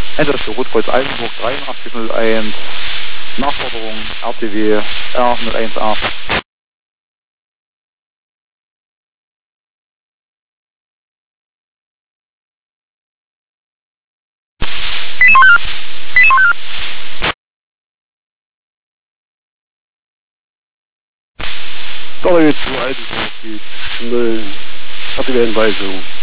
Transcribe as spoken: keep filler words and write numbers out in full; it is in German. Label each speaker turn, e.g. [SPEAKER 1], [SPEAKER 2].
[SPEAKER 1] Einsatz für Rotkreuz Eisenburg dreiundachtzig null eins, Nachforderung R T W R null eins acht.
[SPEAKER 2] W zwei Eisenburg, die null, R T W-Entweisung.